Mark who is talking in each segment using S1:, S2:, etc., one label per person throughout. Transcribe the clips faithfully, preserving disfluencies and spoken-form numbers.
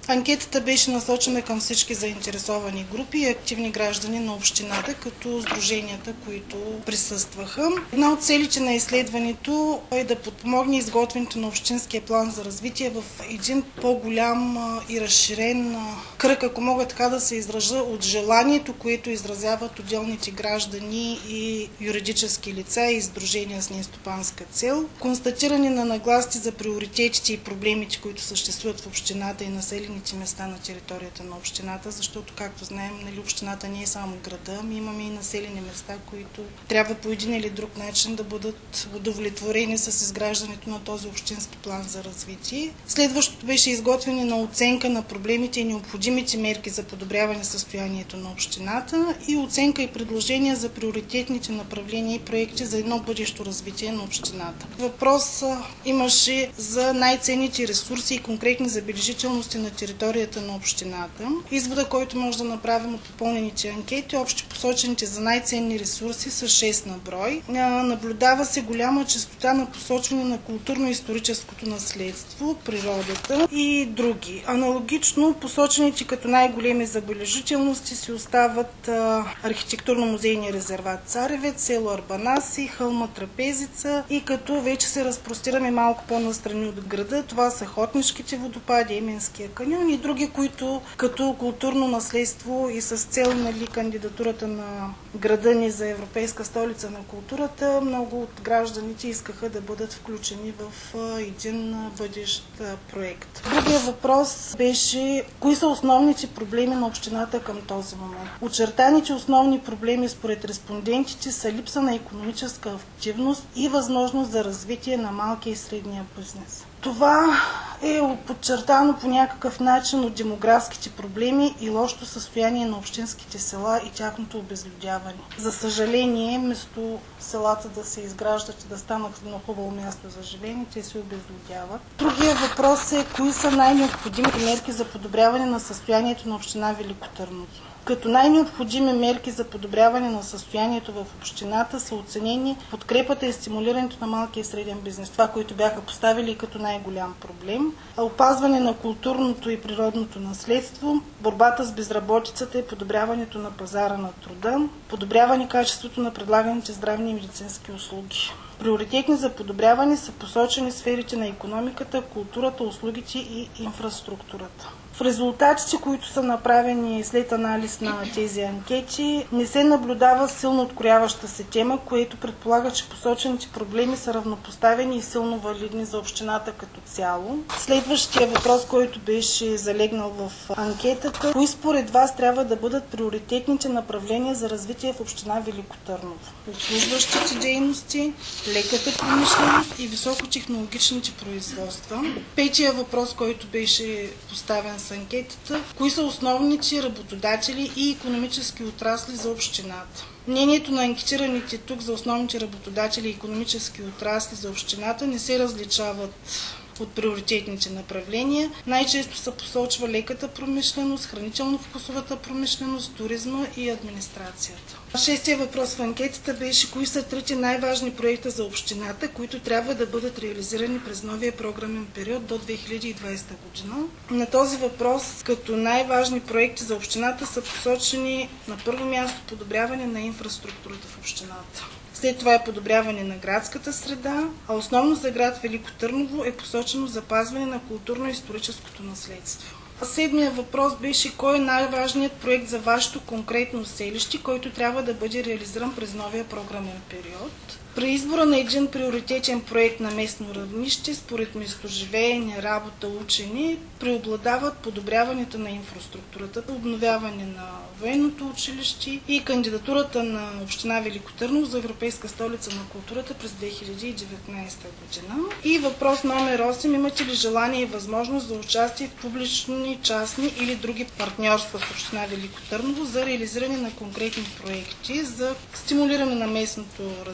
S1: Анкетата беше насочена към всички заинтересовани групи и активни граждани на общината, като сдруженията, които присъстваха. Една от целите на изследването е да подпомогне изготвянето на общинския план за развитие в един по-голям и разширен кръг, ако мога така да се изразя, от желанието, което изразяват отделните граждани и юридически лица и сдружения с нестопанска цел. Констатиране на нагласите за приоритетите и проблемите, които съществуват в общината и населените места на територията на общината, защото, както знаем, нали, общината не е само града, ми имаме и населени места, които трябва по един или друг начин да бъдат удовлетворени с изграждането на този общински план за развитие. Следващото беше изготвяне на оценка на проблемите и необходимите мерки за подобряване състоянието на общината и оценка и предложения за приоритетните направления и проекти за едно бъдещо развитие на общината. Въпрос имаше за най-ценните ресурси и конкретни забележителности на територията на общината. Извода, който може да направим от попълнените анкети, общо посочените за най-ценни ресурси са шест на брой. Наблюдава се голяма честота на посочване на културно-историческото наследство, природата и други. Аналогично, посочените като най-големи забележителности си остават архитектурно-музейния резерват Царевец, село Арбанаси, хълма Трапезица и като вече се разпростираме малко по-настрани от града, това са Хотнишките водопади, Еменския каньон и други, които като културно наследство и с цел, нали, кандидатурата на града ни за Европейска столица на културата, много от гражданите искаха да бъдат включени в един бъдещ проект. Другия въпрос беше кои са основните проблеми на общината към този момент. Очертаните основни проблеми според респондентите са липса на икономическа активност и възможност за развитие на малкия и средния бизнес. Това е подчертано по някакъв начин от демографските проблеми и лошото състояние на общинските села и тяхното обезлюдяване. За съжаление, вместо селата да се изграждат и да станат едно хубаво място за живеене, те се обезлюдяват. Другия въпрос е кои са най-необходимите мерки за подобряване на състоянието на община Велико Търново. Като най-необходими мерки за подобряване на състоянието в общината са оценени подкрепата и стимулирането на малкия и среден бизнес. Това, които бяха поставили като най-голям проблем. Опазване на културното и природното наследство, борбата с безработицата и подобряването на пазара на труда, подобряване качеството на предлаганите здравни и медицински услуги. Приоритетни за подобряване са посочени сферите на икономиката, културата, услугите и инфраструктурата. В резултатите, които са направени след анализ на тези анкети, не се наблюдава силно открояваща се тема, което предполага, че посочените проблеми са равнопоставени и силно валидни за общината като цяло. Следващия въпрос, който беше залегнал в анкетата, кои според вас трябва да бъдат приоритетните направления за развитие в община Велико Търново? Обслужващите дейности, леката промишленост и високотехнологичните производства. Петия въпрос, който беше поставен с анкетата, кои са основните работодатели и икономически отрасли за общината. Мнението на анкетираните тук за основните работодатели и икономически отрасли за общината не се различават от приоритетните направления. Най-често се посочва леката промишленост, хранително-вкусовата промишленост, туризма и администрацията. Шестия въпрос в анкетата беше кои са трите най-важни проекта за общината, които трябва да бъдат реализирани през новия програмен период до две хиляди и двадесета година. На този въпрос като най-важни проекти за общината са посочени на първо място подобряване на инфраструктурата в общината. След това е подобряване на градската среда, а основно за град Велико Търново е посочено запазване на културно-историческото наследство. Седмият въпрос беше кой е най-важният проект за вашето конкретно селище, който трябва да бъде реализиран през новия програмен период. При избора на един приоритетен проект на местно равнище, според местоживеене, работа, учене, преобладават подобряването на инфраструктурата, обновяване на военното училище и кандидатурата на община Велико Търново за Европейска столица на културата през две хиляди и деветнадесета година. И въпрос номер осем. Имате ли желание и възможност за участие в публични, частни или други партньорства с община Велико Търново за реализиране на конкретни проекти за стимулиране на местното развитие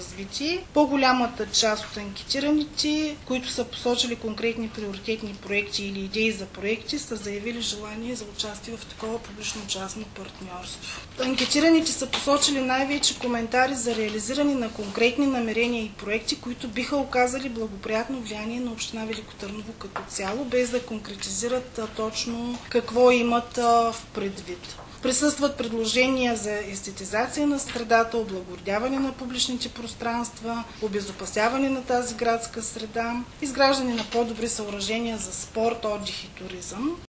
S1: проекти. По-голямата част от анкетираните, които са посочили конкретни приоритетни проекти или идеи за проекти, са заявили желание за участие в такова публично-частно партньорство. Анкетираните са посочили най-вече коментари за реализиране на конкретни намерения и проекти, които биха оказали благоприятно влияние на община Велико Търново като цяло, без да конкретизират точно какво имат в предвид. Присъстват предложения за естетизация на средата, облагородяване на публичните пространства, обезопасяване на тази градска среда, изграждане на по-добри съоръжения за спорт, отдих и туризъм.